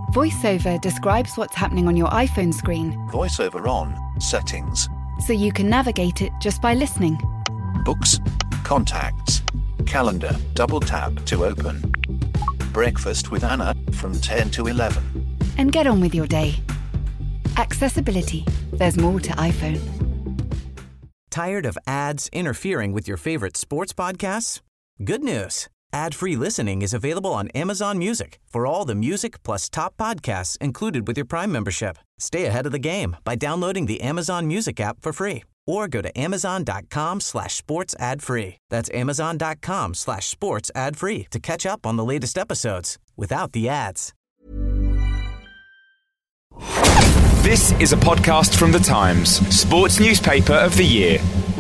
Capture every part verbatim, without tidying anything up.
VoiceOver describes what's happening on your iPhone screen. VoiceOver on, settings. So you can navigate it just by listening. Books, contacts, calendar, double tap to open. Breakfast with Anna from ten to eleven. And get on with your day. Accessibility. There's more to iPhone. Tired of ads interfering with your favorite sports podcasts? Good news. Ad-free listening is available on Amazon Music for all the music plus top podcasts included with your Prime membership. Stay ahead of the game by downloading the Amazon Music app for free or go to amazon.com slash sports ad free. That's amazon.com slash sports ad free to catch up on the latest episodes without the ads. This is a podcast from The Times, sports newspaper of the year.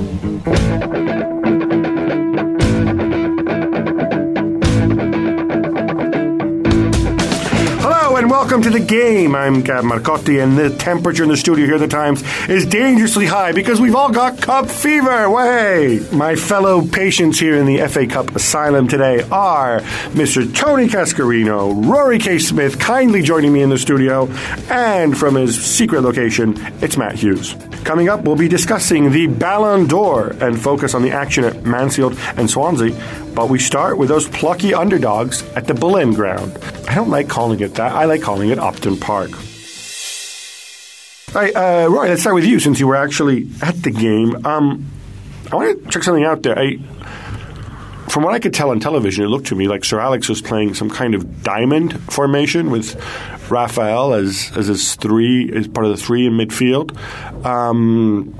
And welcome to The Game. I'm Gab Marcotti, and the temperature in the studio here at The Times is dangerously high because we've all got cup fever. Way! My fellow patients here in the F A Cup Asylum today are Mister Tony Cascarino, Rory K. Smith, kindly joining me in the studio, and from his secret location, it's Matt Hughes. Coming up, we'll be discussing the Ballon d'Or and focus on the action at Mansfield and Swansea. But we start with those plucky underdogs at the Boleyn Ground. I don't like calling it that. I like calling it Upton Park. All right, uh, Roy, let's start with you since you were actually at the game. Um, I want to check something out there. I, from what I could tell on television, it looked to me like Sir Alex was playing some kind of diamond formation with Raphael as as his three, as part of the three in midfield. Um,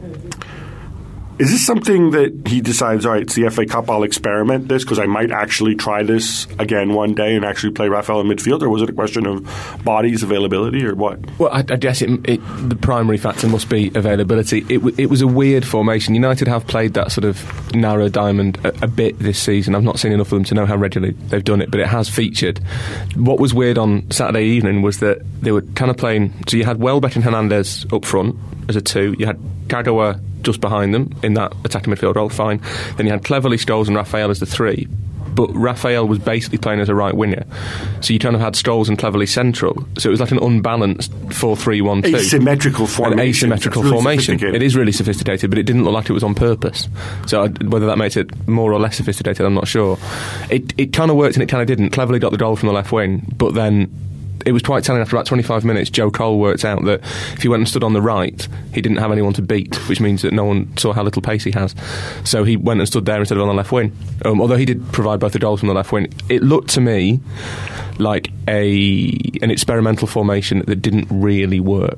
Is this something that he decides, all right, it's the F A Cup, I'll experiment this because I might actually try this again one day and actually play Raphael in midfield? Or was it a question of bodies, availability, or what? Well, I, I guess it, it, the primary factor must be availability. It, w- it was a weird formation. United have played that sort of narrow diamond a, a bit this season. I've not seen enough of them to know how regularly they've done it, but it has featured. What was weird on Saturday evening was that they were kind of playing... So you had Welbeck and Hernandez up front as a two. You had Kagawa just behind them in that attacking midfield role, fine. Then you had Cleverley, Scholes and Raphael as the three, but Raphael was basically playing as a right winger. So you kind of had Scholes and Cleverley central. So it was like an unbalanced four three one two. Asymmetrical formation. An asymmetrical really formation. It is really sophisticated, but it didn't look like it was on purpose. So I, whether that makes it more or less sophisticated, I'm not sure. It, it kind of worked and it kind of didn't. Cleverley got the goal from the left wing, but then... It was quite telling after about twenty-five minutes. Joe Cole worked out that if he went and stood on the right, he didn't have anyone to beat, which means that no one saw how little pace he has. So he went and stood there instead of on the left wing. Um, although he did provide both the goals from the left wing, it looked to me like a an experimental formation that didn't really work.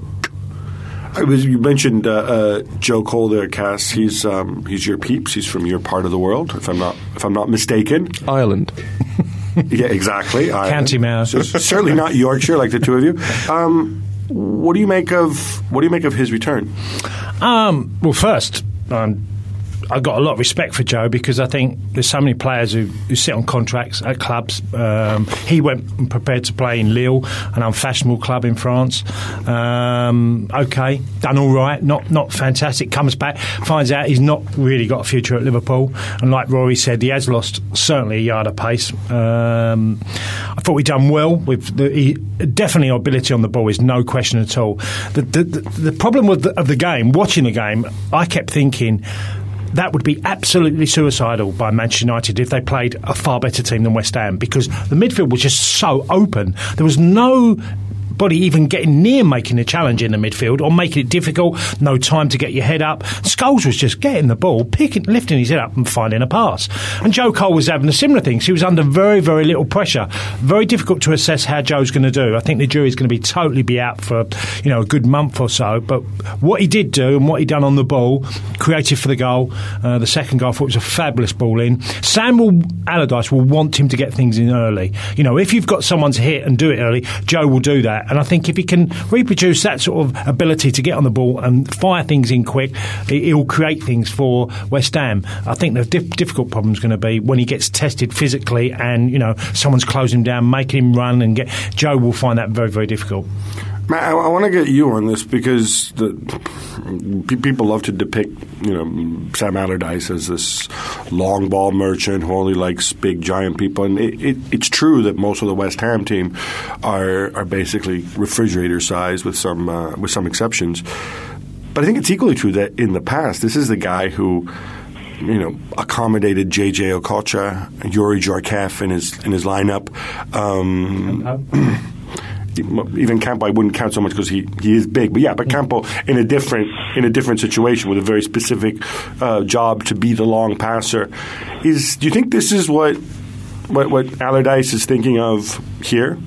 I was, you mentioned uh, uh, Joe Cole there, Cass. He's um, he's your peeps. He's from your part of the world, if I'm not if I'm not mistaken. Ireland. Yeah, exactly. County Mouse. So certainly not Yorkshire, like the two of you. Um, what do you make of what do you make of his return? Um, well, first, um, I've got a lot of respect for Joe because I think there's so many players who, who sit on contracts at clubs. Um, he went and prepared to play in Lille, an unfashionable club in France. Um, okay, done all right, not not fantastic. Comes back, finds out he's not really got a future at Liverpool. And like Rory said, he has lost certainly a yard of pace. Um, I thought we'd done well. With the, he, definitely our ability on the ball is no question at all. The the, the, the problem with the, of the game, watching the game, I kept thinking... That would be absolutely suicidal by Manchester United if they played a far better team than West Ham because the midfield was just so open. There was no... Body even getting near making a challenge in the midfield or making it difficult, no time to get your head up. Scholes was just getting the ball, picking, lifting his head up and finding a pass. And Joe Cole was having a similar thing. He was under very, very little pressure. Very difficult to assess how Joe's going to do. I think the jury's going to be totally be out for, you know, a good month or so. But what he did do and what he done on the ball, creative for the goal. Uh, the second goal, I thought was a fabulous ball in. Samuel Allardyce will want him to get things in early. You know, if you've got someone to hit and do it early, Joe will do that. And I think if he can reproduce that sort of ability to get on the ball and fire things in quick, he'll create things for West Ham. I think the diff- difficult problem is going to be when he gets tested physically and, you know, someone's closing him down, making him run and get... Joe will find that very, very difficult. Matt, I, I want to get you on this because the, p- people love to depict, you know, Sam Allardyce as this long ball merchant who only likes big, giant people. And it, it, it's true that most of the West Ham team are are basically refrigerator size with some uh, with some exceptions. But I think it's equally true that in the past, this is the guy who, you know, accommodated J J Okocha, Yuri Djorkaeff in his in his lineup. Um, even Campo I wouldn't count so much because he, he is big, but yeah, but Campo in a different in a different situation with a very specific uh, job to be the long passer. Is do you think this is what what, what Allardyce is thinking of here?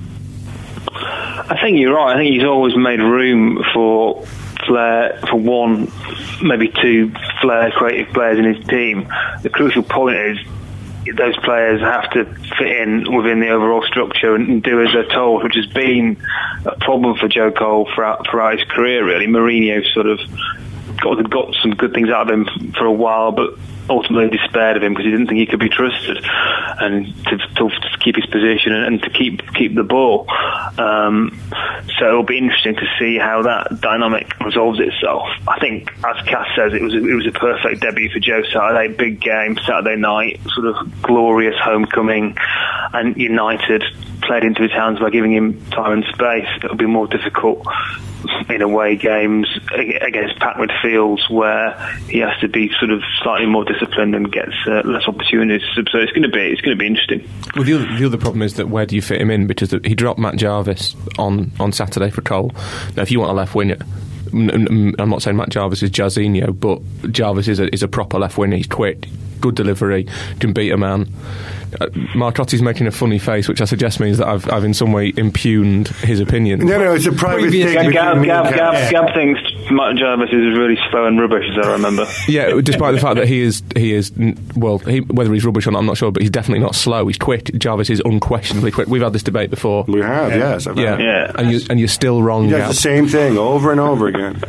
I think you're right. I think he's always made room for flair, for one, maybe two flair creative players in his team. The crucial point is those players have to fit in within the overall structure and do as they're told, which has been a problem for Joe Cole throughout, throughout his career, really. Mourinho sort of got, got some good things out of him for a while, but ultimately despaired of him because he didn't think he could be trusted and to, to, to keep his position and, and to keep keep the ball. Um, so it'll be interesting to see how that dynamic resolves itself. I think, as Cass says, it was a, it was a perfect debut for Joe Saturday. Big game, Saturday night, sort of glorious homecoming, and United played into his hands by giving him time and space. It'll be more difficult in away games against packed midfields where he has to be sort of slightly more disciplined and gets uh, less opportunities. So it's going to be it's going to be interesting. Well, the other, the other problem is that where do you fit him in? Because he dropped Matt Jarvis on, on Saturday for Cole. Now, if you want a left winger, I'm not saying Matt Jarvis is Jarzinho, but Jarvis is a, is a proper left winger. He's quick, good delivery, can beat a man. Uh, Marcotti's making a funny face, which I suggest means that I've, I've in some way impugned his opinion. No, no, it's a private Previous thing. Gab, Gab, Gab, Gab, Gab thinks Matt Jarvis is really slow and rubbish, as I remember. Yeah, despite the fact that he is, he is well, he, whether he's rubbish or not, I'm not sure, but he's definitely not slow. He's quick. Jarvis is unquestionably quick. We've had this debate before. We have, yeah. yes. I've yeah. yeah. And, you, and you're still wrong, Yeah, Gab. it's the same thing over and over again.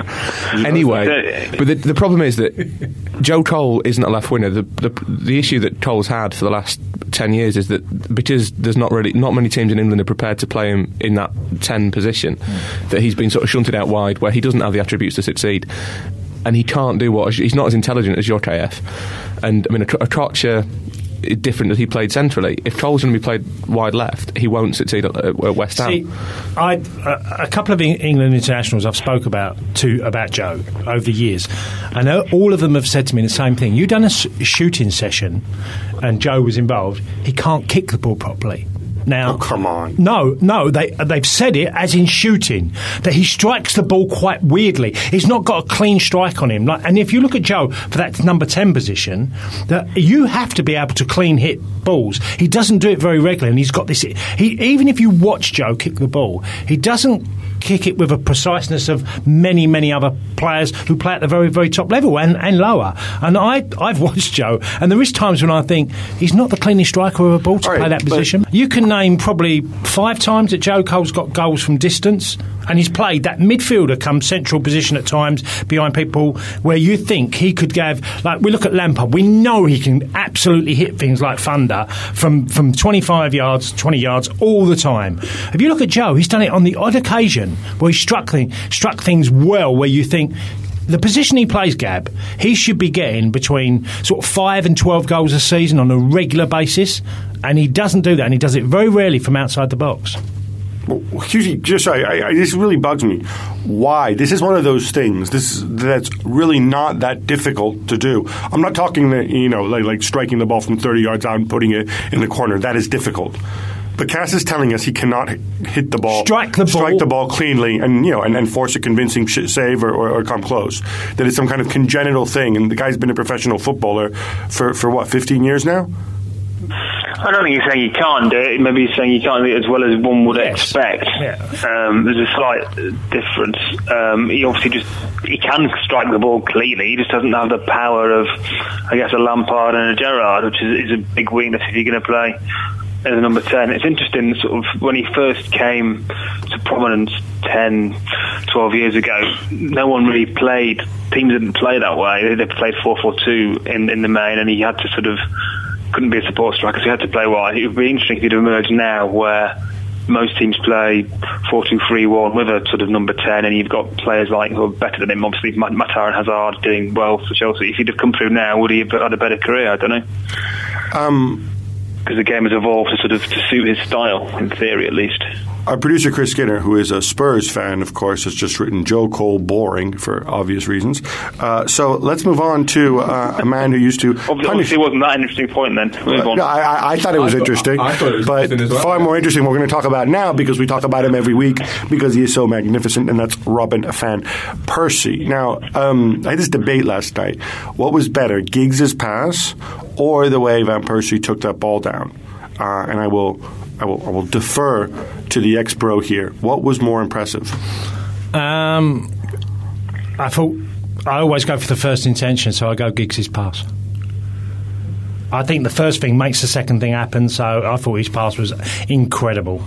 Anyway, but the, the problem is that Joe Cole isn't a left winger. The, the the issue that Cole's had for the last ten years is that because there's not really not many teams in England are prepared to play him in that ten position, mm. that he's been sort of shunted out wide where he doesn't have the attributes to succeed, and he can't do what he's not as intelligent as Djorkaeff. And I mean, Okocha is different that he played centrally. If Cole's going to be played wide left, he won't succeed at, at West Ham. See, I, a, a couple of England internationals I've spoke about to about Joe over the years, and all of them have said to me the same thing. You've done a shooting session, and Joe was involved. He can't kick the ball properly. Now, oh, come on. No, no, they, they've said it as in shooting, that he strikes the ball quite weirdly. He's not got a clean strike on him. Like, and if you look at Joe for that number ten position, that you have to be able to clean hit balls. He doesn't do it very regularly, and he's got this... He, even if you watch Joe kick the ball, he doesn't kick it with a preciseness of many, many other players who play at the very, very top level and, and lower. And I, I've watched Joe, and there is times when I think he's not the cleanest striker of a ball to All play right, that position. You can name probably five times that Joe Cole's got goals from distance, and he's played that midfielder come central position at times behind people where you think he could have, like we look at Lampard, we know he can absolutely hit things like thunder from, from twenty-five yards, twenty yards all the time. If you look at Joe, he's done it on the odd occasion where he struck, thing, struck things well where you think the position he plays, Gab, he should be getting between sort of five and twelve goals a season on a regular basis, and he doesn't do that, and he does it very rarely from outside the box. Well, Hughes, just sorry, I, I, this really bugs me. Why? This is one of those things. This that's really not that difficult to do. I'm not talking that, you know, like, like striking the ball from thirty yards out and putting it in the corner. That is difficult. But Cass is telling us he cannot hit the ball, strike the strike ball, the ball cleanly, and you know, and, and force a convincing save or, or, or come close. That it's some kind of congenital thing. And the guy's been a professional footballer for for what, fifteen years now. I don't think he's saying he can't do it. Maybe he's saying he can't do it as well as one would yes. expect. Yeah. Um, there's a slight difference. Um, he obviously just he can strike the ball cleanly. He just doesn't have the power of, I guess, a Lampard and a Gerrard, which is, is a big weakness if you're going to play as a number ten. It's interesting, sort of, when he first came to prominence ten, twelve years ago, no one really played, teams didn't play that way. They played four four two in, in the main, and he had to sort of, couldn't be a support striker, so he had to play wide. It would be interesting if he'd emerge now where most teams play four two three one with a sort of number ten, and you've got players like who are better than him. Obviously, Matar and Hazard doing well for Chelsea. If he'd have come through now, would he have had a better career? I don't know. Um, because the game has evolved to sort of to suit his style, in theory at least. Our producer Chris Skinner, who is a Spurs fan, of course, has just written Joe Cole boring for obvious reasons. Uh, so let's move on to uh, a man who used to obviously, punish. Obviously, it wasn't that an interesting point then. Move on. No, I, I thought it was I interesting, thought, I thought it was but interesting as well. far more interesting. We're going to talk about now because we talk about him every week because he is so magnificent, and that's Robin van Persie. Now, um, I had this debate last night: what was better, Giggs' pass or the way Van Persie took that ball down? Uh, and I will. I will, I will defer to the ex-pro here. What was more impressive? Um, I thought I always go for the first intention, so I go Giggs' pass. I think the first thing makes the second thing happen, so I thought his pass was incredible.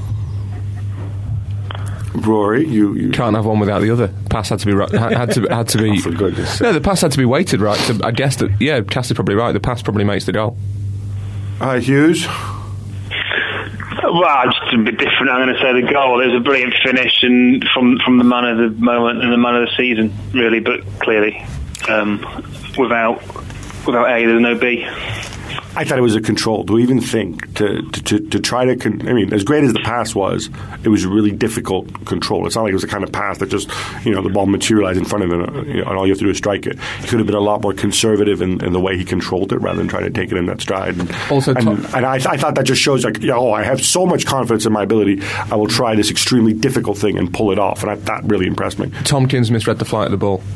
Rory, you, you can't have one without the other. Pass had to be right. Had to had to be. Oh, for goodness sake. No, the pass had to be weighted right. So I guess that yeah, Cass is probably right. The pass probably makes the goal. Uh, Hughes. Well, just a bit different. I'm going to say the goal. It was a brilliant finish, and from from the man of the moment and the man of the season, really. But clearly, um, without without A, there's no B. I thought it was a control. Do we even think to to, to, to try to? Con- I mean, as great as the pass was, it was a really difficult control. It's not like it was the kind of pass that just, you know, the ball materialized in front of him, you know, and all you have to do is strike it. He could have been a lot more conservative in, in the way he controlled it rather than trying to take it in that stride. And, also, and, Tom- and I, I thought that just shows like, yeah, oh, I have so much confidence in my ability. I will try this extremely difficult thing and pull it off, and I, that really impressed me. Tompkins misread the flight of the ball.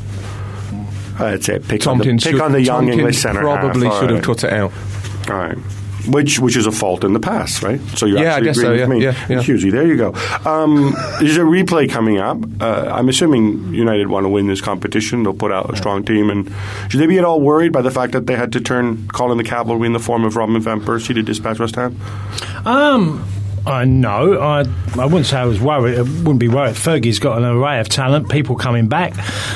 I'd say pick Tompkins on the, pick should, on the young Tompkins English centre. Probably half. should All have right. cut it out. All right. Which which is a fault in the pass, right? So you're Yeah, I actually guess agreeing so, with yeah, me. yeah, yeah. Hughesy, there you go. Um, there's a replay coming up. Uh, I'm assuming United want to win this competition. They'll put out a strong team. And should they be at all worried by the fact that they had to turn Colin the Cavalry in the form of Robin van Persie to dispatch West Ham? Um... I know. I I wouldn't say I was worried. I wouldn't be worried. Fergie's got an array of talent, people coming back.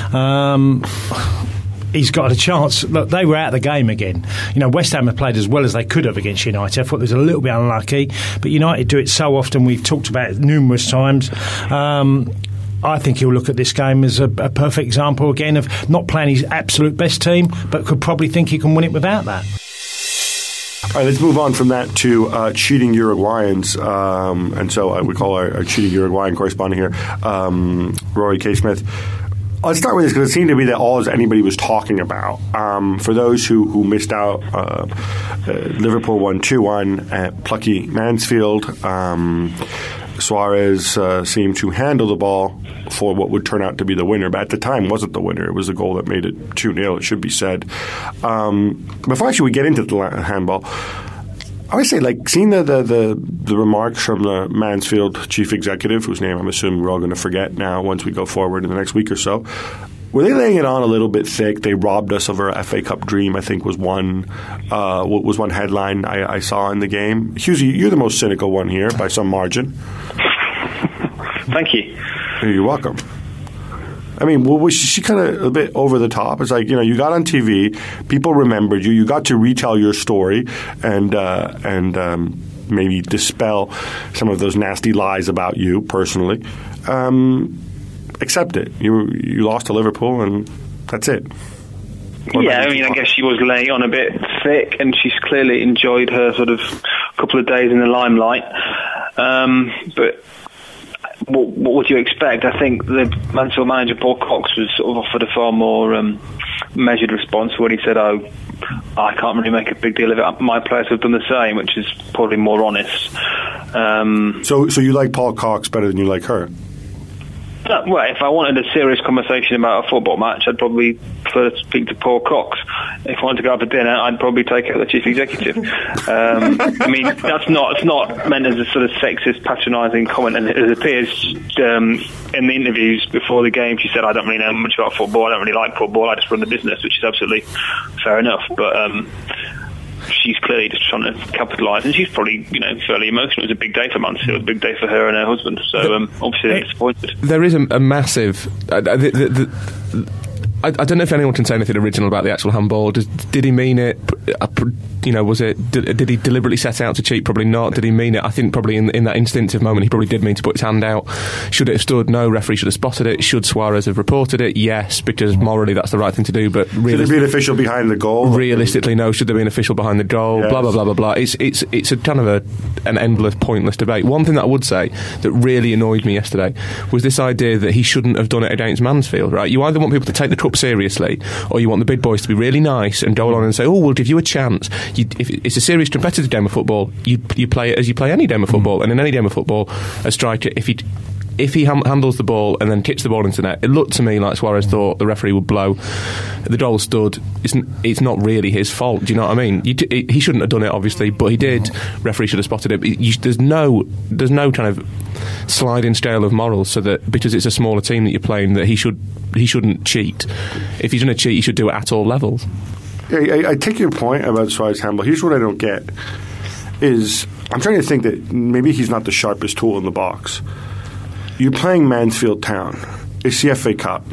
Um, he's got a chance. Look, they were out of the game again. You know, West Ham have played as well as they could have against United. I thought it was a little bit unlucky, but United do it so often. We've talked about it numerous times. Um, I think he'll look at this game as a, a perfect example again of not playing his absolute best team, but could probably think he can win it without that. All right, let's move on from that to uh, cheating Uruguayans. Um, and so uh, we call our, our cheating Uruguayan correspondent here, um, Rory K. Smith. Let's start with this because it seemed to be that all anybody was talking about. Um, for those who, who missed out, uh, uh, Liverpool won two one at plucky Mansfield. Um, Suarez uh, seemed to handle the ball for what would turn out to be the winner, but at the time wasn't the winner. It was the goal that made it two nil, it should be said. Um, before actually we get into the handball, I would say, like, seeing the, the, the, the remarks from the Mansfield chief executive, whose name I'm assuming we're all going to forget now once we go forward in the next week or so, were they laying it on a little bit thick? They robbed us of our F A Cup dream, I think was one uh, was one headline I, I saw in the game. Hughesy, you're the most cynical one here by some margin. Thank you. You're welcome. I mean, well, was she kind of a bit over the top? It's like, you know, you got on T V, people remembered you, you got to retell your story and uh, and um, maybe dispel some of those nasty lies about you personally. Um, accept it. You you lost to Liverpool, and that's it. What yeah, I mean, I guess she was laying on a bit thick, and she's clearly enjoyed her sort of couple of days in the limelight. Um, but what, what would you expect? I think the Mansfield manager, Paul Cox, was sort of offered a far more um, measured response when he said, oh, I can't really make a big deal of it. My players have done the same, which is probably more honest. Um, so, so you like Paul Cox better than you like her? Uh, well, if I wanted a serious conversation about a football match, I'd probably prefer to speak to Paul Cox. If I wanted to go out for dinner, I'd probably take out the chief executive. Um, I mean, that's not it's not meant as a sort of sexist, patronising comment, and it appears um, in the interviews before the game. She said, "I don't really know much about football. I don't really like football. I just run the business," which is absolutely fair enough. But um, she's clearly just trying to capitalise, and she's probably, you know, fairly emotional. It was a big day for Mansfield. It was a big day for her and her husband. So um, obviously they're disappointed. There is a, a massive. Uh, the, the, the, I, I don't know if anyone can say anything original about the actual handball. Does, did he mean it? You know, was it? Did, did he deliberately set out to cheat? Probably not. Did he mean it? I think probably in, in that instinctive moment he probably did mean to put his hand out. Should it have stood? No. Referee should have spotted it. Should Suarez have reported it? Yes, because morally that's the right thing to do. But should there be an official behind the goal? Realistically, no. Should there be an official behind the goal? Yes. Blah blah blah blah blah. It's it's it's a kind of a an endless, pointless debate. One thing that I would say that really annoyed me yesterday was this idea that he shouldn't have done it against Mansfield. Right? You either want people to take the cup seriously, or you want the big boys to be really nice and go on and say, "Oh, we'll give you a chance." You, if it's a serious competitive game of football, you you play it as you play any game of football, mm. and in any game of football, a striker, if he if he ham- handles the ball and then kicks the ball into net, it looked to me like Suarez thought the referee would blow. The goal stood. It's, n- it's not really his fault. Do you know what I mean? You t- it, he shouldn't have done it, obviously, but he did. Referee should have spotted it. You, there's no there's no kind of sliding scale of morals, so that because it's a smaller team that you're playing, that he should he shouldn't cheat. If he's going to cheat, he should do it at all levels. I, I, I take your point about Suarez handball. Here's what I don't get: is I'm trying to think that maybe he's not the sharpest tool in the box. You're playing Mansfield Town. It's the F A Cup.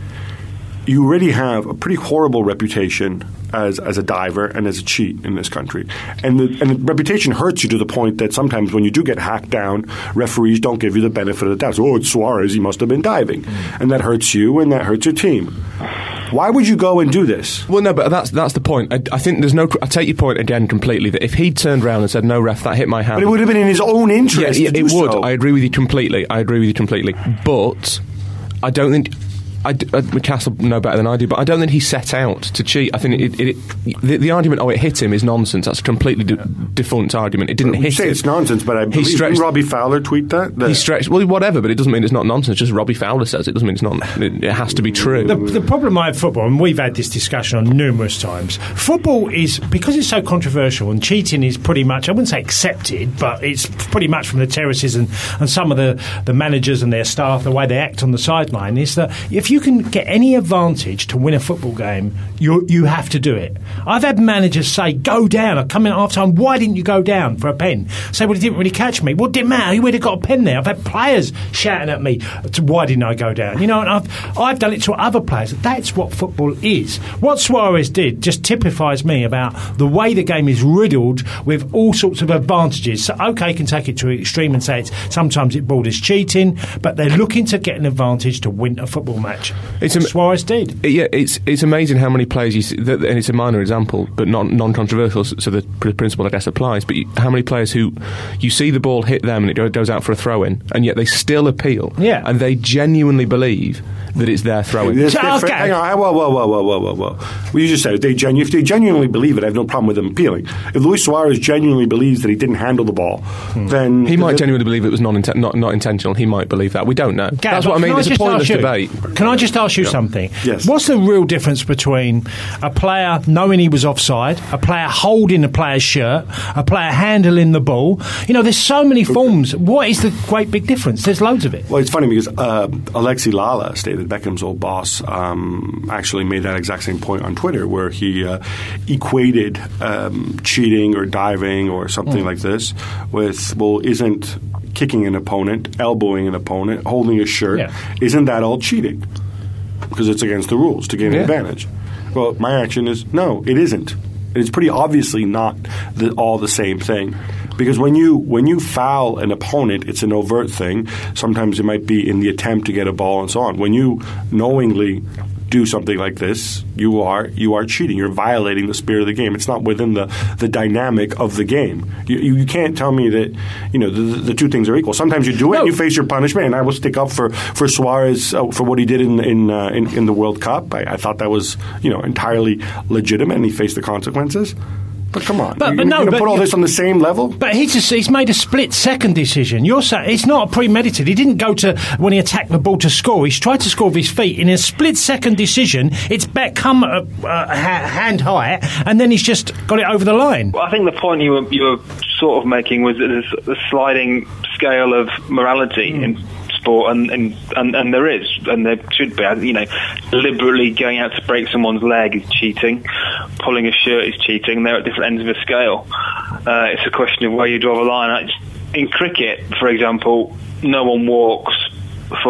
You already have a pretty horrible reputation as as a diver and as a cheat in this country. And the, and the reputation hurts you to the point that sometimes when you do get hacked down, referees don't give you the benefit of the doubt. So, oh, it's Suarez, he must have been diving. Mm. And that hurts you and that hurts your team. Why would you go and do this? Well, no, but that's that's the point. I, I think there's no... I take your point again completely, that if he'd turned around and said, no, ref, that hit my hand... But it would have been in his own interest yeah, to it do would. So. I agree with you completely. I agree with you completely. But I don't think... I, uh, Castle know better than I do, but I don't think he set out to cheat. I think it, it, it, the, the argument, oh, it hit him, is nonsense. That's a completely de- defunct argument. It didn't you hit say him. It's nonsense, but I he believe stretched, didn't Robbie Fowler tweet that? that? He stretched, well, whatever, but it doesn't mean it's not nonsense. Just Robbie Fowler says it doesn't mean it's not. It, it has to be true. The, the problem I have with football, and we've had this discussion on numerous times, football is, because it's so controversial, and cheating is pretty much, I wouldn't say accepted, but it's pretty much from the terraces and, and some of the, the managers and their staff, the way they act on the sideline, is that if you can get any advantage to win a football game, you you have to do it. I've had managers say, go down. I come in at half time, why didn't you go down for a pen? Say, well, he didn't really catch me. Well, it didn't matter. He would have got a pen there. I've had players shouting at me, to, why didn't I go down? You know, and I've, I've done it to other players. That's what football is. What Suarez did just typifies me about the way the game is riddled with all sorts of advantages. So, okay, you can take it to an extreme and say it's sometimes it borders cheating, but they're looking to get an advantage to win a football match. It's am- Suarez did. Yeah, it's it's amazing how many players you see, that, and it's a minor example, but not non-controversial, so the principle, I guess, applies. But you, how many players who you see the ball hit them and it goes out for a throw-in, and yet they still appeal, yeah, and they genuinely believe that it's their throw-in. Okay. Hang on, whoa, whoa, whoa, whoa, whoa, whoa, whoa. Well, you just said if they, genu- if they genuinely believe it, I have no problem with them appealing. If Luis Suarez genuinely believes that he didn't handle the ball, hmm. then he might the, genuinely believe it was non-inten- not not intentional. He might believe that. We don't know. Gav, that's what I mean. It's a pointless you, debate. Can I just ask you yeah. something? Yes. What's the real difference between a player knowing he was offside, a player holding a player's shirt, a player handling the ball? You know, there's so many forms. What is the great big difference? There's loads of it. Well, it's funny because uh, Alexi Lala, stated Beckham's old boss, um, actually made that exact same point on Twitter, where he uh, equated um, cheating or diving or something mm. like this with, well, isn't kicking an opponent, elbowing an opponent, holding a shirt, yeah. isn't that all cheating? Because it's against the rules to gain yeah. an advantage. Well, my action is, no, it isn't. It's pretty obviously not the, all the same thing. Because when you when you foul an opponent, it's an overt thing. Sometimes it might be in the attempt to get a ball and so on. When you knowingly do something like this, you are you are cheating. You're violating the spirit of the game. It's not within the, the dynamic of the game. You, you, you can't tell me that, you know, the, the two things are equal. Sometimes you do it, no. and you face your punishment. And I will stick up for for Suarez uh, for what he did in in, uh, in in the World Cup. I, I thought that was, you know, entirely legitimate, and he faced the consequences. But come on, but, you, but no, you're going to but, put all this on the same level? But he's just, he's made a split-second decision. You're saying it's not a premeditated. He didn't go to when he attacked the ball to score. He's tried to score with his feet in a split-second decision. It's come uh, uh, hand high, and then he's just got it over the line. Well, I think the point you were you were sort of making was that there's a sliding scale of morality mm. in sport, and, and, and, and there is, and there should be. You know, deliberately going out to break someone's leg is cheating. Pulling a shirt is cheating. They're at different ends of a scale. Uh, it's a question of where you draw the line. In cricket, for example, no one walks for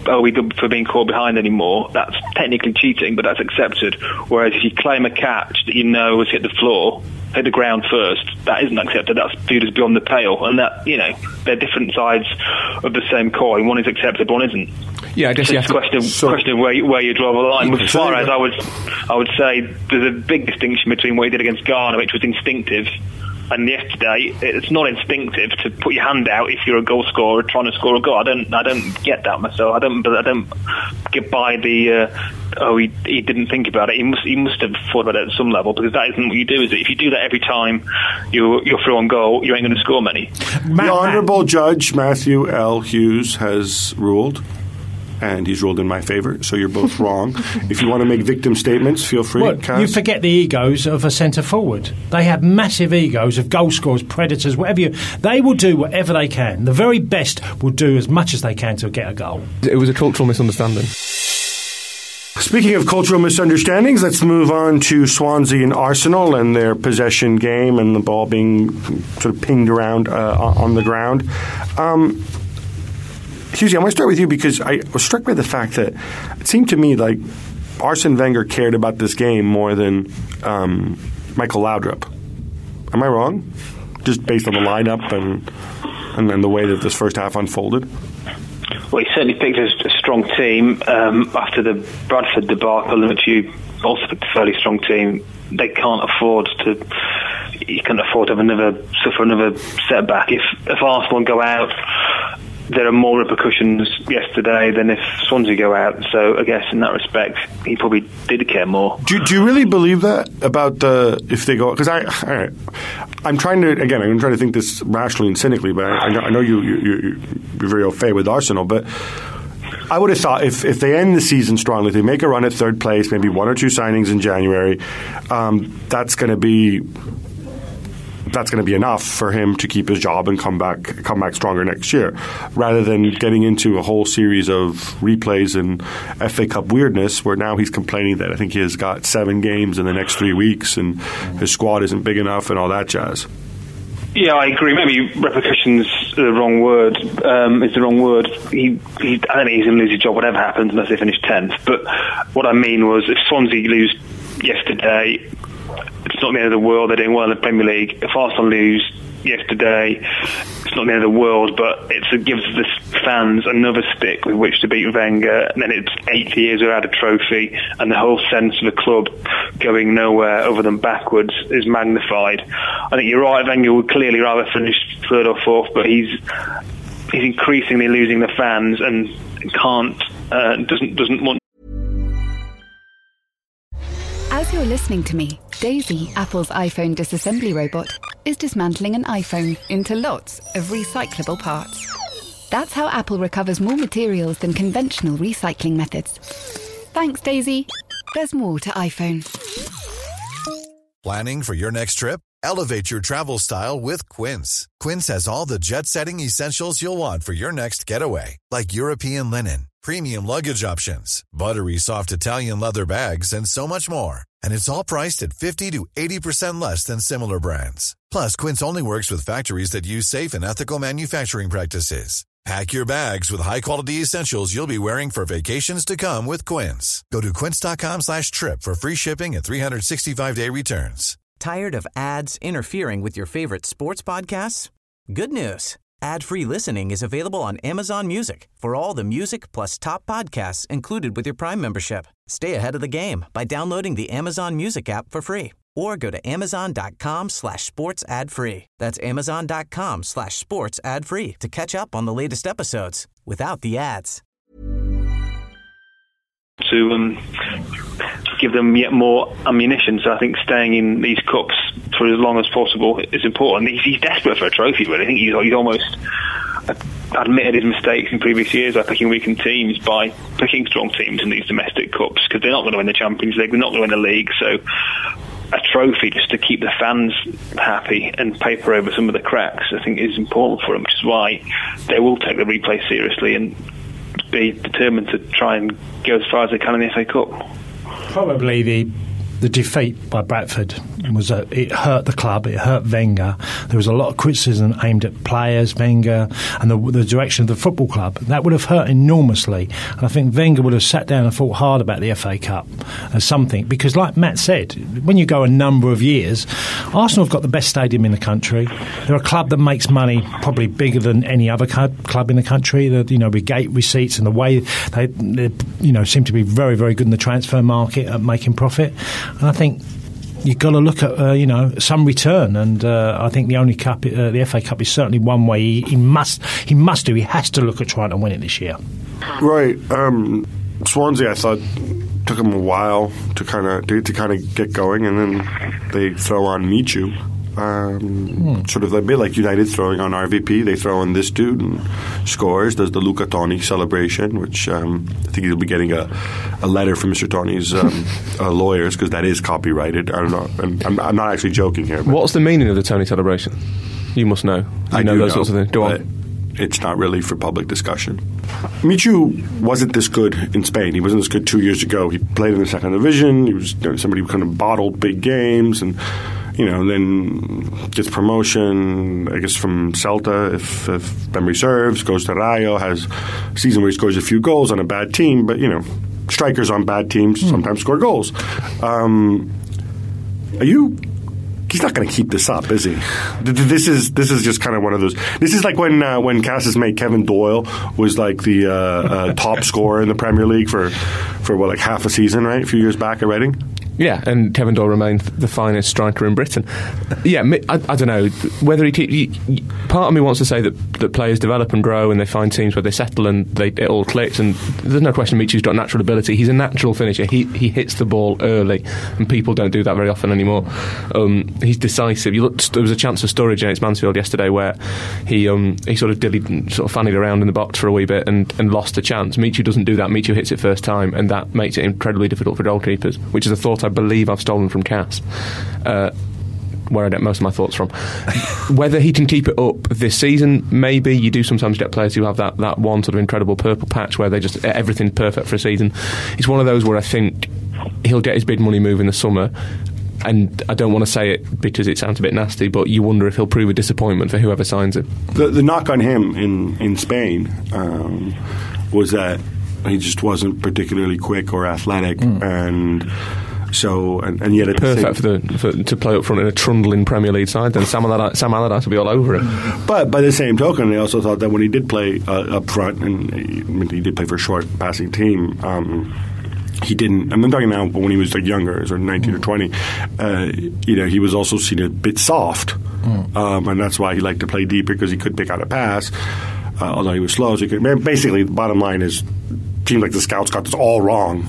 oh, we good for being caught behind anymore, that's technically cheating, but that's accepted. Whereas if you claim a catch that you know has hit the floor, hit the ground first, that isn't accepted. That's viewed as beyond the pale, and that, you know, they're different sides of the same coin. One is accepted, one isn't. Yeah, I guess so you it's have a question, to, of, so, question of where you, where you draw the line. With Suarez, I would, I would say there's a big distinction between what he did against Ghana, which was instinctive, and yesterday it's not instinctive to put your hand out if you're a goal scorer trying to score a goal. I don't, I don't get that myself. I don't, I don't get by the. Uh, oh, he he didn't think about it. He must, he must have thought about it at some level, because that isn't what you do, is it? If you do that every time you're you're through on goal, you ain't going to score many. The Honourable Judge Matthew L. Hughes has ruled, and he's ruled in my favour, so you're both wrong. If you want to make victim statements, feel free. Well, you forget the egos of a centre forward. They have massive egos of goal scorers, predators, whatever you. They will do whatever they can. The very best will do as much as they can to get a goal. It was a cultural misunderstanding. Speaking of cultural misunderstandings, let's move on to Swansea and Arsenal and their possession game and the ball being sort of pinged around uh, on the ground. Um, Husey, I want to start with you because I was struck by the fact that it seemed to me like Arsene Wenger cared about this game more than um, Michael Laudrup. Am I wrong? Just based on the lineup and and, and the way that this first half unfolded? Well, he certainly picked a, a strong team um, after the Bradford debacle, in which you also picked a fairly strong team. They can't afford to. You can't afford to have another suffer another setback. If if Arsenal go out, there are more repercussions yesterday than if Swansea go out. So I guess in that respect, he probably did care more. Do, do you really believe that about the if they go? Because I, I, I'm trying to again. I'm trying to think this rationally and cynically, but I, I know you, you, you you're very au fait with Arsenal, but I would have thought if, if they end the season strongly, if they make a run at third place, maybe one or two signings in January, um, that's going to be. That's going to be enough for him to keep his job and come back come back stronger next year, rather than getting into a whole series of replays and F A Cup weirdness where now he's complaining that I think he has got seven games in the next three weeks and his squad isn't big enough and all that jazz. Yeah, I agree. Maybe repercussions are the wrong word. Um, is the wrong word. He, he, I don't think he's going to lose his job whatever happens unless they finish tenth. But what I mean was, if Swansea lose yesterday, it's not the end of the world. They're doing well in the Premier League. If Arsenal lose yesterday, it's not the end of the world, but it's, it gives the fans another stick with which to beat Wenger, and then it's eight years without a trophy, and the whole sense of the club going nowhere other than backwards is magnified. I think you're right, Wenger would clearly rather finish third or fourth, but he's he's increasingly losing the fans and can't uh, doesn't doesn't want. As you're listening to me, Daisy, Apple's iPhone disassembly robot, is dismantling an iPhone into lots of recyclable parts. That's how Apple recovers more materials than conventional recycling methods. Thanks, Daisy. There's more to iPhone. Planning for your next trip? Elevate your travel style with Quince. Quince has all the jet-setting essentials you'll want for your next getaway, like European linen, premium luggage options, buttery soft Italian leather bags, and so much more. And it's all priced at fifty to eighty percent less than similar brands. Plus, Quince only works with factories that use safe and ethical manufacturing practices. Pack your bags with high-quality essentials you'll be wearing for vacations to come with Quince. Go to quince.com slash trip for free shipping and three sixty-five day returns. Tired of ads interfering with your favorite sports podcasts? Good news. Ad-free listening is available on Amazon Music for all the music plus top podcasts included with your Prime membership. Stay ahead of the game by downloading the Amazon Music app for free or go to amazon.com slash sports ad free. That's amazon.com slash sports ad free to catch up on the latest episodes without the ads. To um, give them yet more ammunition. So I think staying in these cups for as long as possible is important. He's, he's desperate for a trophy, really. I think he's, he's almost admitted his mistakes in previous years by picking weakened teams, by picking strong teams in these domestic cups, because they're not going to win the Champions League, they're not going to win the league. So a trophy just to keep the fans happy and paper over some of the cracks, I think is important for them, which is why they will take the replay seriously and be determined to try and go as far as they can in the F A Cup. Probably the the defeat by Bradford was a, it hurt the club, it hurt Wenger. There was a lot of criticism aimed at players, Wenger, and the, the direction of the football club. That would have hurt enormously, and I think Wenger would have sat down and thought hard about the F A Cup as something, because like Matt said, when you go a number of years, Arsenal have got the best stadium in the country. They're a club that makes money probably bigger than any other club in the country. That, you know, with gate receipts and the way they, they you know seem to be very very good in the transfer market at making profit, and I think you've got to look at uh, you know some return, and uh, I think the only cup, uh, the F A Cup, is certainly one way he, he must he must do. He has to look at trying to win it this year. Right, um, Swansea, I thought took them a while to kind of to, to kind of get going, and then they throw on Michu. Um, hmm. Sort of a bit like United throwing on R V P. They throw on this dude and scores. Does the Luca Toni celebration, which um, I think he'll be getting a, a letter from Mister Toni's um, uh, lawyers, because that is copyrighted. I don't know. And I'm, I'm not actually joking here. What's the meaning of the Toni celebration? You must know. You I know do those know, sorts of things. Go on. It's not really for public discussion. Michu wasn't this good in Spain. He wasn't this good two years ago. He played in the second division. He was, you know, somebody who kind of bottled big games, and you know, then gets promotion, I guess, from Celta, if, if memory serves, goes to Rayo, has a season where he scores a few goals on a bad team, but, you know, strikers on bad teams mm. sometimes score goals. Um, are you... He's not going to keep this up, is he? This is this is just kind of one of those... This is like when uh, when Cass's mate Kevin Doyle was like the uh, uh, top scorer in the Premier League for, for, what, like half a season, right? A few years back at Reading? Yeah, and Kevin Doyle remained the finest striker in Britain. Yeah, I, I don't know whether he, he, he. Part of me wants to say that, that players develop and grow, and they find teams where they settle and they, it all clicks. And there's no question Michu's got natural ability. He's a natural finisher. He he hits the ball early, and people don't do that very often anymore. Um, he's decisive. You look, there was a chance for Sturridge against Mansfield yesterday where he um, he sort of dillied, sort of fannied around in the box for a wee bit and, and lost a chance. Michu doesn't do that. Michu hits it first time, and that makes it incredibly difficult for goalkeepers, which is a thought I believe I've stolen from Cass, uh, where I get most of my thoughts from. Whether he can keep it up this season, maybe. You do sometimes get players who have that, that one sort of incredible purple patch where they just everything's perfect for a season. It's one of those where I think he'll get his big money move in the summer, and I don't want to say it because it sounds a bit nasty, but you wonder if he'll prove a disappointment for whoever signs him. The, the knock on him in, in Spain um, was that he just wasn't particularly quick or athletic, mm. and so and, and yet at perfect the same, for, the, for to play up front in a trundling Premier League side. Then Sam Allardyce, Sam Allardyce will be all over it. But by the same token, they also thought that when he did play uh, up front, and he, I mean, he did play for a short passing team. Um, He didn't. I'm not talking now, but when he was like younger, sort of nineteen mm. or twenty, uh, you know, he was also seen a bit soft, mm. um, and that's why he liked to play deeper, because he could pick out a pass. Uh, although he was slow, so he could. Basically, the bottom line is, seems like the scouts got this all wrong.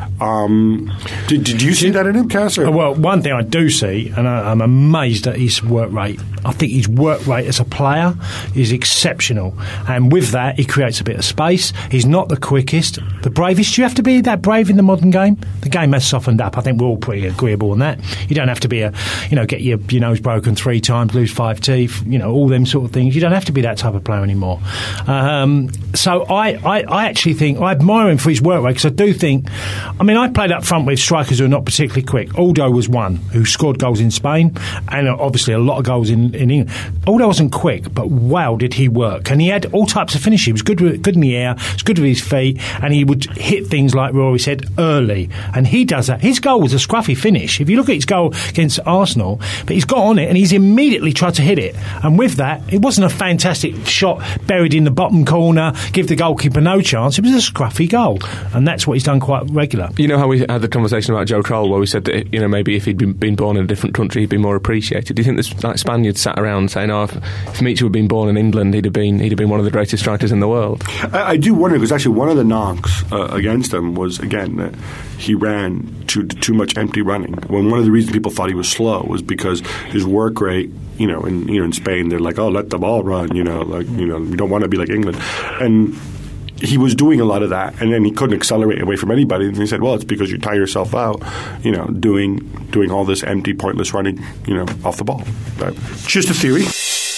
Um, did, did you see that in him, Cass? Or? Well, one thing I do see, and I, I'm amazed at his work rate. I think his work rate as a player is exceptional, and with that, he creates a bit of space. He's not the quickest, the bravest. Do you have to be that brave in the modern game? The game has softened up. I think we're all pretty agreeable on that. You don't have to be a, you know, get your, your nose broken three times, lose five teeth, you know, all them sort of things. You don't have to be that type of player anymore. Um, so I, I, I actually think I admire him for his work rate, because I do think. I mean, I played up front with strikers who are not particularly quick. Aldo was one who scored goals in Spain, and obviously a lot of goals in, in England. Aldo wasn't quick, but wow, did he work. And he had all types of finishes. He was good with, good in the air, he was good with his feet, and he would hit things, like Rory said, early. And he does that. His goal was a scruffy finish. If you look at his goal against Arsenal, but he's got on it, and he's immediately tried to hit it. And with that, it wasn't a fantastic shot buried in the bottom corner, give the goalkeeper no chance. It was a scruffy goal. And that's what he's done quite regular. You know how we had the conversation about Joe Cole, where we said that, you know, maybe if he'd been, been born in a different country, he'd be more appreciated. Do you think this like Spaniards sat around saying, "Oh, if, if Michu had been born in England, he'd have been he'd have been one of the greatest strikers in the world"? I, I do wonder, because actually one of the knocks uh, against him was, again, that he ran too too much empty running. When one of the reasons people thought he was slow was because his work rate. You know, in you know in Spain, they're like, "Oh, let the ball run." You know, like you know, we don't want to be like England, and. He was doing a lot of that, and then he couldn't accelerate away from anybody. And he said, "Well, it's because you tire yourself out, you know, doing doing all this empty, pointless running, you know, off the ball." But just a theory.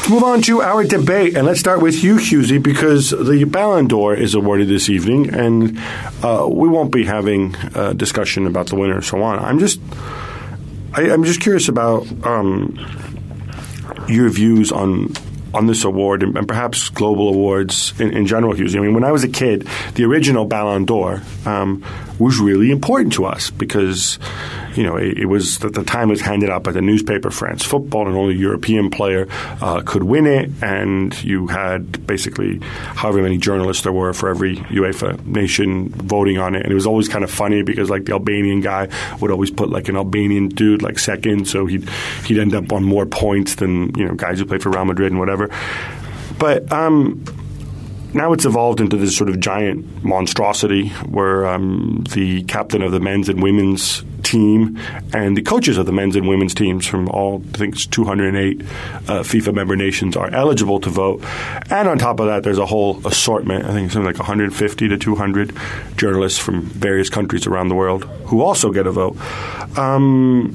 Let's move on to our debate, and let's start with you, Hughesy, because the Ballon d'Or is awarded this evening, and uh, we won't be having a discussion about the winner and so on. I'm just, I, I'm just curious about um, your views on on this award and, and perhaps global awards in, in general, Hughesy. I mean, when I was a kid, the original Ballon d'Or um, was really important to us because, you know, it, it was at the time it was handed out by the newspaper France Football, and only a European player uh, could win it. And you had basically however many journalists there were for every UEFA nation voting on it. And it was always kind of funny because, like, the Albanian guy would always put like an Albanian dude like second, so he'd he'd end up on more points than, you know, guys who played for Real Madrid and whatever. But um, now it's evolved into this sort of giant monstrosity where um, the captain of the men's and women's team and the coaches of the men's and women's teams from all, I think it's two hundred eight uh, FIFA member nations are eligible to vote. And on top of that, there's a whole assortment, I think something like one hundred fifty to two hundred journalists from various countries around the world who also get a vote. Um,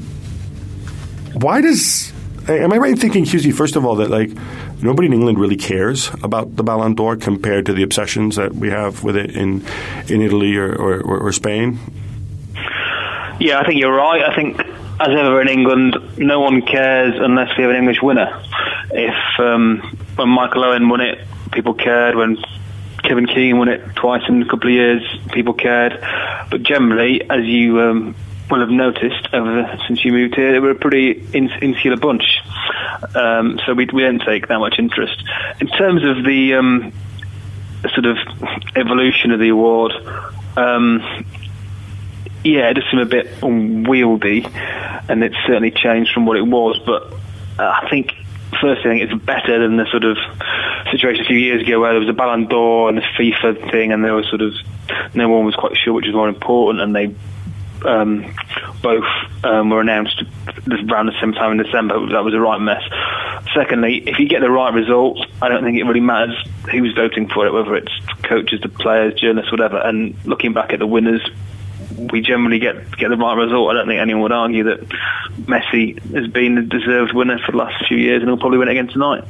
why does... Am I right in thinking, Hughesy, first of all, that like nobody in England really cares about the Ballon d'Or compared to the obsessions that we have with it in in Italy or, or, or Spain? Yeah, I think you're right. I think, as ever in England, no one cares unless we have an English winner. If um, when Michael Owen won it, people cared. When Kevin Keegan won it twice in a couple of years, people cared. But generally, as you um, will have noticed over since you moved here, we're a pretty in, insular bunch. Um, so we, we don't take that much interest. In terms of the um, sort of evolution of the award, um, yeah, it does seem a bit unwieldy, and it's certainly changed from what it was. But uh, I think, firstly, I think it's better than the sort of situation a few years ago where there was a Ballon d'Or and the FIFA thing, and there was sort of no one was quite sure which was more important, and they um, both um, were announced around the same time in December. That was a right mess. Secondly, if you get the right result, I don't think it really matters who's voting for it, whether it's coaches, the players, journalists, whatever. And looking back at the winners, we generally get get the right result. I don't think anyone would argue that Messi has been the deserved winner for the last few years, and he'll probably win it again tonight.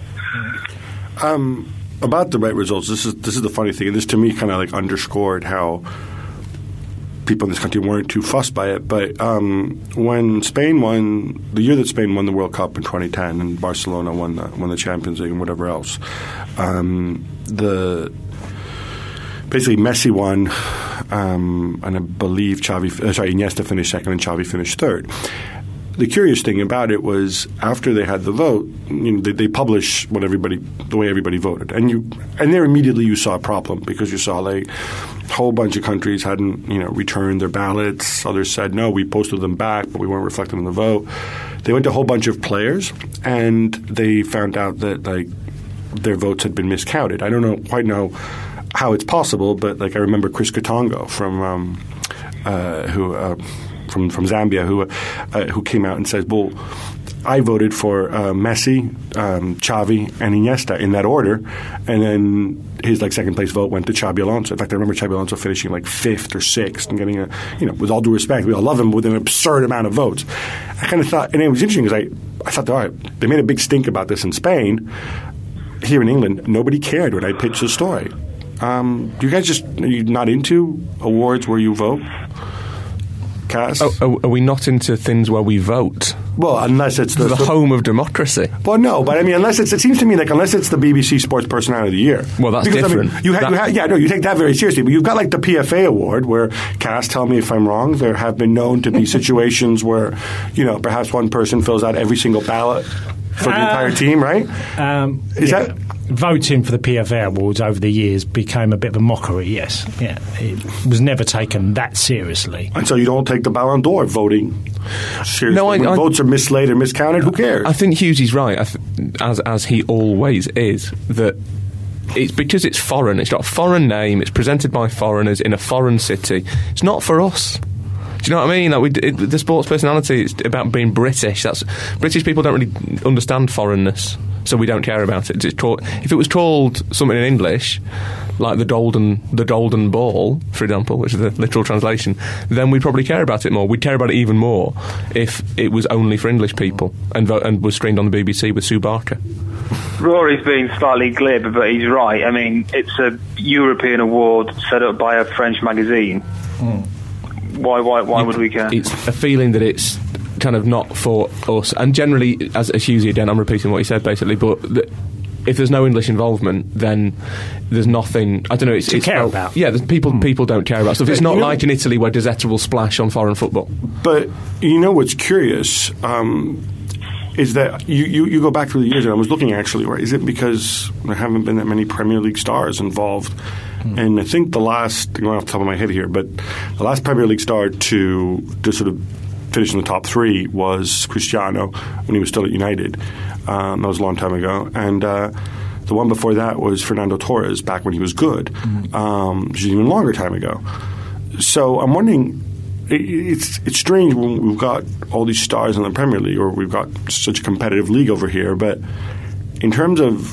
Um, about the right results, this is this is the funny thing, and this to me kind of like underscored how people in this country weren't too fussed by it. But um, when Spain won, the year that Spain won the World Cup in twenty ten, and Barcelona won the won the Champions League and whatever else, um, the basically Messi won. Um, and I believe Xavi, uh, sorry, Iniesta finished second and Xavi finished third. The curious thing about it was after they had the vote, you know, they, they published what everybody, the way everybody voted, and you, and there immediately you saw a problem because you saw like a whole bunch of countries hadn't, you know, returned their ballots. Others said no, we posted them back, but we weren't reflected in the vote. They went to a whole bunch of players, and they found out that like their votes had been miscounted. I don't know quite know how it's possible, but like I remember Chris Katongo from um, uh, who uh, from from Zambia who uh, who came out and said, "Well, I voted for uh, Messi, um, Xavi, and Iniesta in that order," and then his like second place vote went to Xabi Alonso. In fact, I remember Xabi Alonso finishing like fifth or sixth and getting a, you know, with all due respect, we all love him, with an absurd amount of votes. I kind of thought, and it was interesting because I I thought, all right, they made a big stink about this in Spain. Here in England, nobody cared when I pitched the story. Um, do you guys just are you not into awards where you vote? Cass? Oh, are, are we not into things where we vote? Well, unless it's the, the, the home of democracy. Well, no, but I mean, unless it's, it seems to me like unless it's the B B C Sports Personality of the Year. Well, that's because, different. I mean, you ha- that- you ha- yeah, no, you take that very seriously. But you've got like the P F A award, where Cass, tell me if I'm wrong. There have been known to be situations where, you know, perhaps one person fills out every single ballot for the uh, entire team, right? Um, Is yeah. that? Voting for the P F A awards over the years became a bit of a mockery, yes. Yeah, it was never taken that seriously. And so you don't take the Ballon d'Or voting seriously. No, I, when I, votes are mislaid or miscounted, who cares? I think Hughesy's right, I th- as as he always is, that it's because it's foreign. It's got a foreign name. It's presented by foreigners in a foreign city. It's not for us. Do you know what I mean? Like we, it, the sports personality, it's about being British. That's British people don't really understand foreignness. so we don't care about it. It's called, if it was called something in English, like the Dolden, the Dolden Ball, for example, which is the literal translation, then we'd probably care about it more. We'd care about it even more if it was only for English people and vo- and was streamed on the B B C with Sue Barker. Rory's being slightly glib, but he's right. I mean, it's a European award set up by a French magazine. Mm. Why? Why? Why would we care? It's a feeling that it's kind of not for us. And generally, as, as Hughesy again, I'm repeating what he said basically, but the, if there's no English involvement, then there's nothing. I don't know. It's, to it's care felt, about. Yeah, people mm. people don't care about stuff. But it's not you know, like in Italy where Gazzetta will splash on foreign football. But you know what's curious um, is that you, you, you go back through the years, and I was looking actually. Right, is it because there haven't been that many Premier League stars involved? Mm. And I think the last, going off the top of my head here, but the last Premier League star to to sort of finish in the top three was Cristiano when he was still at United. Um, that was a long time ago, and. Uh, The one before that was Fernando Torres back when he was good, mm. um, which is an even longer time ago. So I'm wondering, it, it's it's strange when we've got all these stars in the Premier League, or we've got such a competitive league over here, but in terms of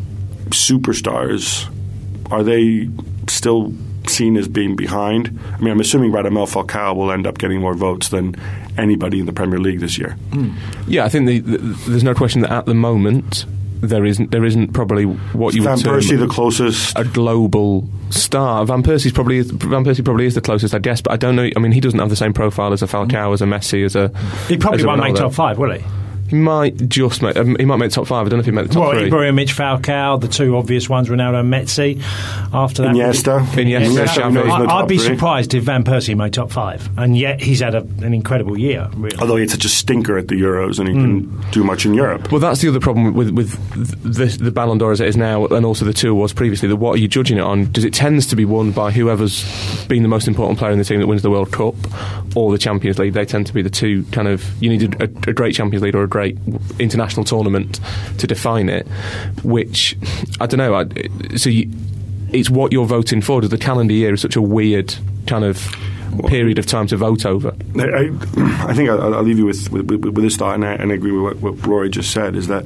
superstars, are they still seen as being behind? I mean, I'm assuming Radamel Falcao will end up getting more votes than anybody in the Premier League this year. Mm. Yeah, I think the, the, there's no question that at the moment there isn't there isn't probably what you Van would term Persie the closest a global star. Van Persie's probably is, Van Persie probably is the closest, I guess, but I don't know. I mean, he doesn't have the same profile as a Falcao, as a Messi, as a. He probably as a won't make Ronaldo. top five, will he? He might just make. Um, he might make top five. I don't know if he made the top well, three. Ibrahimovic, Falcao, the two obvious ones, Ronaldo and Messi. After that, Iniesta. Iniesta, Iniesta, Xavi. knows the I, top I'd be three. surprised if Van Persie made top five, and yet he's had a, an incredible year. Really. Although he had such a stinker at the Euros and he mm. can do much in Europe. Well, that's the other problem with with the, the Ballon d'Or as it is now, and also the two awards previously. The, what are you judging it on? Does it tends to be won by whoever's been the most important player in the team that wins the World Cup or the Champions League? They tend to be the two kind of. You need a, a great Champions League or a great international tournament to define it, which I don't know. I, so you, it's what you're voting for. Does the calendar year is such a weird kind of period of time to vote over? I, I think I'll, I'll leave you with, with, with this thought, and I, and I agree with what, what Rory just said, is that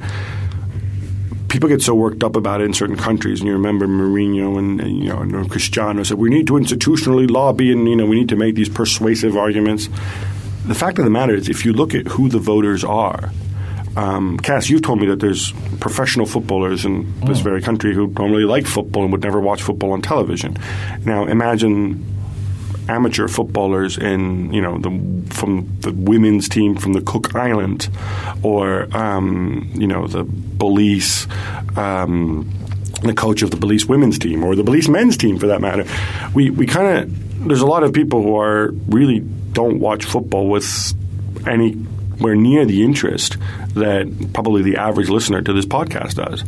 people get so worked up about it in certain countries, and you remember Mourinho and, and you know and Cristiano said we need to institutionally lobby, and you know we need to make these persuasive arguments. The fact of the matter is, if you look at who the voters are. Um, Cass, you've told me that there's professional footballers in mm. this very country who don't really like football and would never watch football on television. Now, imagine amateur footballers in, you know, the, from the women's team from the Cook Island, or um, you know, the police, um, the coach of the police women's team, or the police men's team, for that matter. We we kind of there's a lot of people who are really don't watch football with any. Where near the interest that probably the average listener to this podcast does.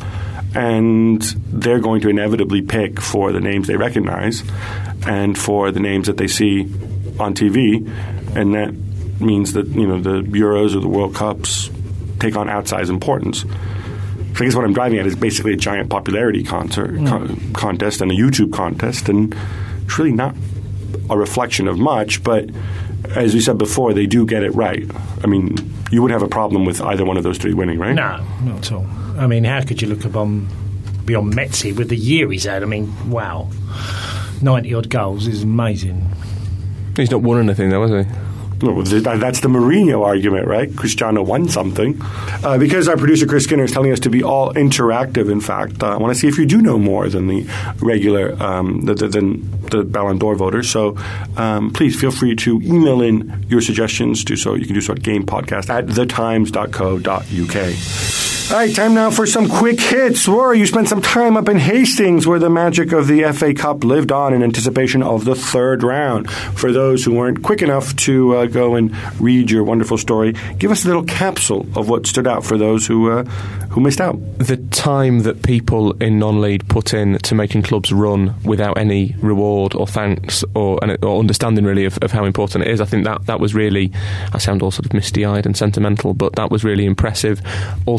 And they're going to inevitably pick for the names they recognize and for the names that they see on T V. And that means that, you know, the Euros or the World Cups take on outsized importance. So I guess what I'm driving at is basically a giant popularity concert, mm. con- contest and a YouTube contest. And it's really not a reflection of much, but as we said before, they do get it right. I mean, you wouldn't have a problem with either one of those three winning, right? No, not at all. I mean, how could you look upon beyond Messi with the year he's had? I mean, wow. ninety-odd goals is amazing. He's not won anything, though, has he? No, that's the Mourinho argument, right? Cristiano won something. Uh, because our producer, Chris Skinner, is telling us to be all interactive, in fact, uh, I want to see if you do know more than the regular, um, the, the, than the Ballon d'Or voters. So um, please feel free to email in your suggestions. Do so. You can do so at gamepodcast at the times dot co dot uk. All right, time now for some quick hits. Rory, you spent some time up in Hastings where the magic of the F A Cup lived on in anticipation of the third round. For those who weren't quick enough to uh, go and read your wonderful story, give us a little capsule of what stood out for those who uh, who missed out. The time that people in non-league put in to making clubs run without any reward or thanks or, or understanding really of, of how important it is, I think that, that was really, I sound all sort of misty-eyed and sentimental, but that was really impressive. Also the fact that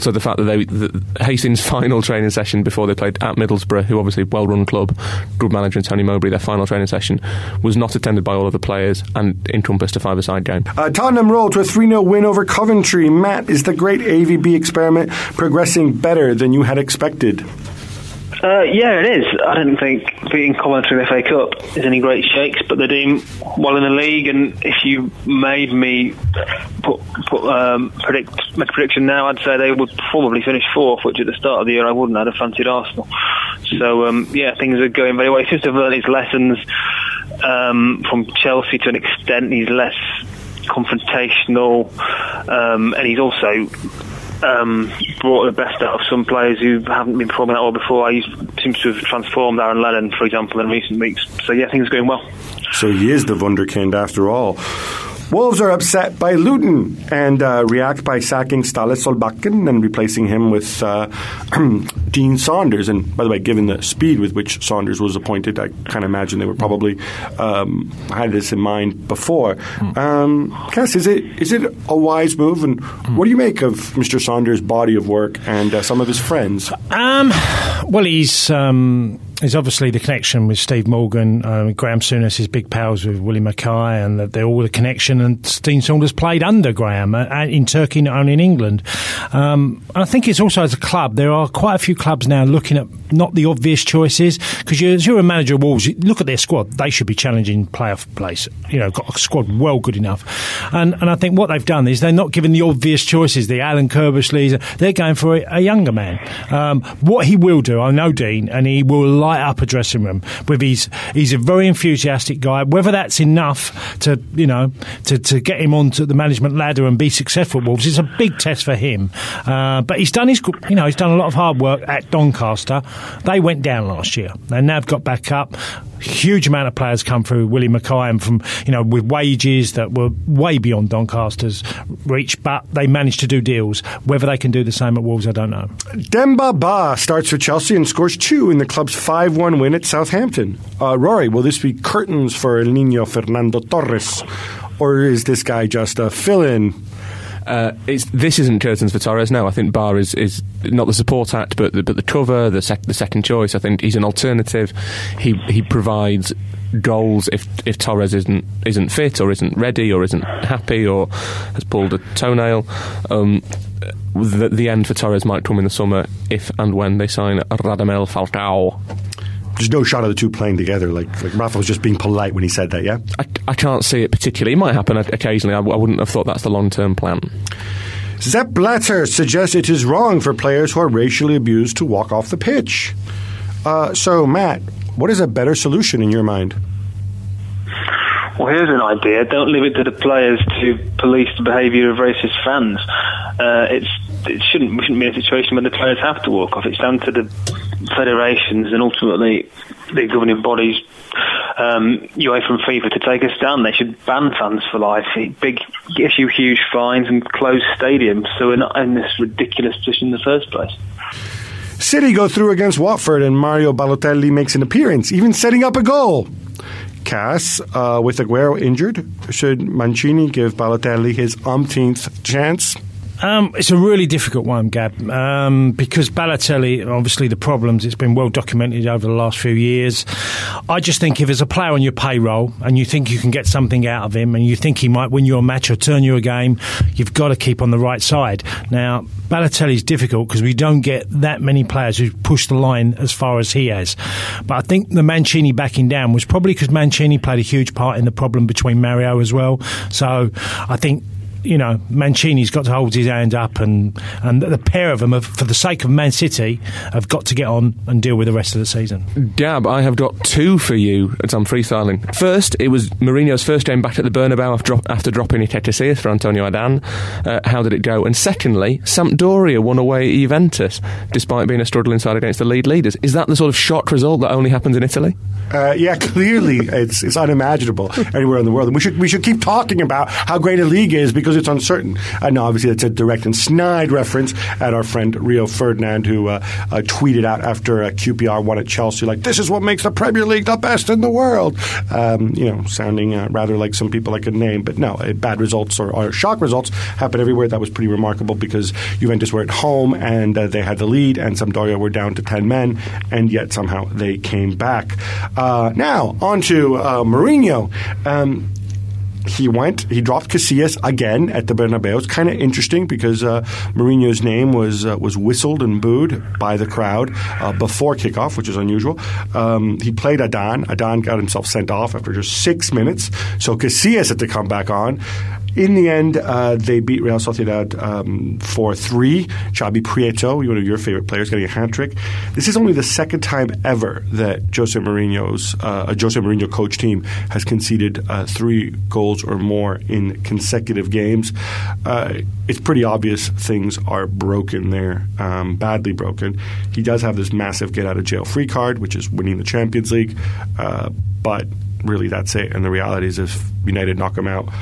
they, the Hastings' final training session before they played at Middlesbrough, who obviously well-run club, good manager and Tony Mowbray, their final training session was not attended by all of the players and encompassed a five-a-side game. Uh, Tottenham rolled to a three nil win over Coventry. Matt, is the great A V B experiment progressing better than you had expected? Uh, yeah, it is. I didn't think beating Coventry in the F A Cup is any great shakes, but they're doing well in the league. And if you made me put, put um, predict make a prediction now, I'd say they would probably finish fourth, which at the start of the year I wouldn't. I'd have fancied Arsenal. So um, yeah, things are going very well. He seems to have learned his lessons um, from Chelsea to an extent. He's less confrontational, um, and he's also Um, brought the best out of some players who haven't been performing that well before. He seems to have transformed Aaron Lennon, for example, in recent weeks. So yeah, things are going well. So he is the wunderkind after all. Wolves are upset by Luton and uh, react by sacking Ståle Solbakken and replacing him with uh, Dean Saunders. And by the way, given the speed with which Saunders was appointed, I kind of imagine they were probably um, had this in mind before. Mm. Um, Cass, is it is it a wise move? And mm. what do you make of Mister Saunders' body of work and uh, some of his friends? Um, well, he's... Um There's obviously the connection with Steve Morgan, um, Graham Souness is big pals with Willie Mackay, and they're all the connection. And Dean Saunders played under Graham uh, in Turkey, not only in England. Um, I think it's also as a club, there are quite a few clubs now looking at not the obvious choices, because you, as you're a manager of Wolves, you look at their squad, they should be challenging playoff place. You know, got a squad well good enough. And and I think what they've done is they're not giving the obvious choices, the Alan Kerbishleys, they're going for a, a younger man. Um, what he will do, I know Dean, and he will light up a dressing room with his he's a very enthusiastic guy. Whether that's enough to you know to, to get him onto the management ladder and be successful at Wolves is a big test for him. Uh, but he's done his you know he's done a lot of hard work at Doncaster. They went down last year. They now have got back up. Huge amount of players come through Willie Mackay and from you know with wages that were way beyond Doncaster's reach, but they managed to do deals. Whether they can do the same at Wolves, I don't know. Demba Ba starts for Chelsea and scores two in the club's five one win at Southampton. Uh, Rory, will this be curtains for El Niño Fernando Torres, or is this guy just a fill-in? Uh, it's, this isn't curtains for Torres. No, I think Barr is, is not the support act, but the, but the cover, the, sec, the second choice. I think he's an alternative. He he provides goals if if Torres isn't isn't fit or isn't ready or isn't happy or has pulled a toenail. Um, the, the end for Torres might come in the summer if and when they sign Radamel Falcao. There's no shot of the two playing together. Like, like Rafa was just being polite when he said that, yeah? I, I can't see it particularly. It might happen occasionally. I, I wouldn't have thought that's the long-term plan. Sepp Blatter suggests it is wrong for players who are racially abused to walk off the pitch. Uh, so, Matt, what is a better solution in your mind? Well, here's an idea. Don't leave it to the players to police the behaviour of racist fans. Uh, it's it shouldn't we shouldn't be in a situation where the players have to walk off. It's down to the federations and ultimately the governing bodies, um, UEFA and FIFA, to take a stand. They should ban fans for life, big issue huge fines and close stadiums, so we're not in this ridiculous position in the first place. City go through against Watford and Mario Balotelli makes an appearance, even setting up a goal. Cass, uh, with Aguero injured, should Mancini give Balotelli his umpteenth chance? Um, it's a really difficult one, Gab, um, because Balotelli, obviously the problems, it's been well documented over the last few years. I just think if there's a player on your payroll and you think you can get something out of him and you think he might win you a match or turn you a game, you've got to keep on the right side. Now, Balotelli's difficult because we don't get that many players who push the line as far as he has. But I think the Mancini backing down was probably because Mancini played a huge part in the problem between Mario as well. So I think, you know, Mancini's got to hold his hand up, and, and the pair of them, have, for the sake of Man City, have got to get on and deal with the rest of the season. Gab, I have got two for you as I'm freestyling. First, it was Mourinho's first game back at the Bernabeu after, after dropping Iketisis for Antonio Adan. Uh, how did it go? And secondly, Sampdoria won away at Juventus, despite being a struggling side against the league leaders. Is that the sort of shock result that only happens in Italy? Uh, yeah, clearly it's it's unimaginable anywhere in the world. And we should we should keep talking about how great a league is, because because it's uncertain. Uh, now, obviously, that's a direct and snide reference at our friend Rio Ferdinand, who uh, uh, tweeted out after uh, Q P R won at Chelsea, like, this is what makes the Premier League the best in the world. Um, you know, sounding uh, rather like some people I could name. But no, uh, bad results or, or shock results happen everywhere. That was pretty remarkable because Juventus were at home and uh, they had the lead, and Sampdoria were down to ten men, and yet somehow they came back. Uh, now, on to uh, Mourinho. Um, He went, he dropped Casillas again at the Bernabeu. It's kind of interesting because uh, Mourinho's name was uh, was whistled and booed by the crowd uh, before kickoff, which is unusual. Um, he played Adan. Adan got himself sent off after just six minutes, so Casillas had to come back on. In the end, uh, they beat Real Sociedad um, four three. Xabi Prieto, one of your favorite players, getting a hat-trick. This is only the second time ever that Jose Mourinho's uh, a Jose Mourinho coach team has conceded uh, three goals or more in consecutive games. Uh, it's pretty obvious things are broken there, um, badly broken. He does have this massive get-out-of-jail-free card, which is winning the Champions League, uh, but really that's it. And the reality is if United knock him out,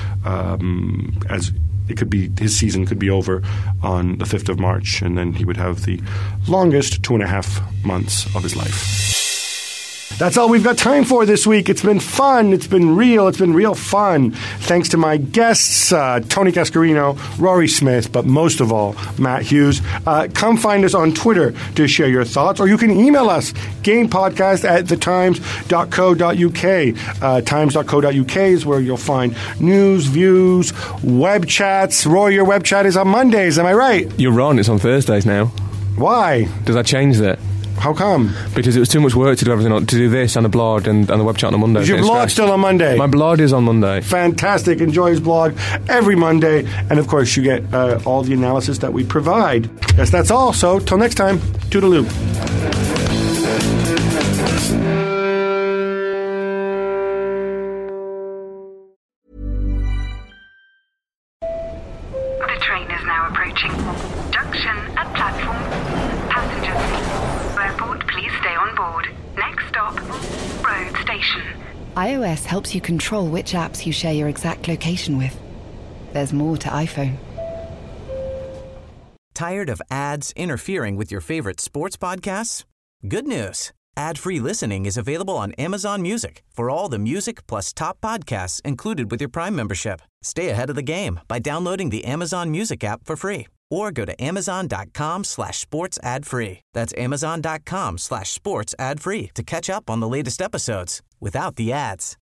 um, as it could be, his season could be over on the fifth of March, and then he would have the longest two and a half months of his life. That's all we've got time for this week. It's been fun. It's been real. It's been real fun. Thanks to my guests, uh, Tony Cascarino, Rory Smith, but most of all, Matt Hughes. Uh, come find us on Twitter to share your thoughts, or you can email us, gamepodcast at the times dot co dot uk. Uh, times dot co dot uk is where you'll find news, views, web chats. Rory, your web chat is on Mondays. Am I right? You're wrong. It's on Thursdays now. Why? Because I changed it. How come? Because it was too much work to do everything on, to do this and the blog and, and the web chat on Monday. Is your blog still on Monday? My blog is on Monday. Fantastic. Enjoy his blog every Monday. And, of course, you get uh, all the analysis that we provide. Yes, that's all. So, till next time, toodaloo. The train is now approaching. Junction at platform. Passengers. Airport, please stay on board. Next stop, road station. iOS helps you control which apps you share your exact location with. There's more to iPhone. Tired of ads interfering with your favorite sports podcasts? Good news. Ad-free listening is available on Amazon Music for all the music plus top podcasts included with your Prime membership. Stay ahead of the game by downloading the Amazon Music app for free or go to amazon.com slash sports ad free. That's amazon.com slash sports ad free to catch up on the latest episodes without the ads.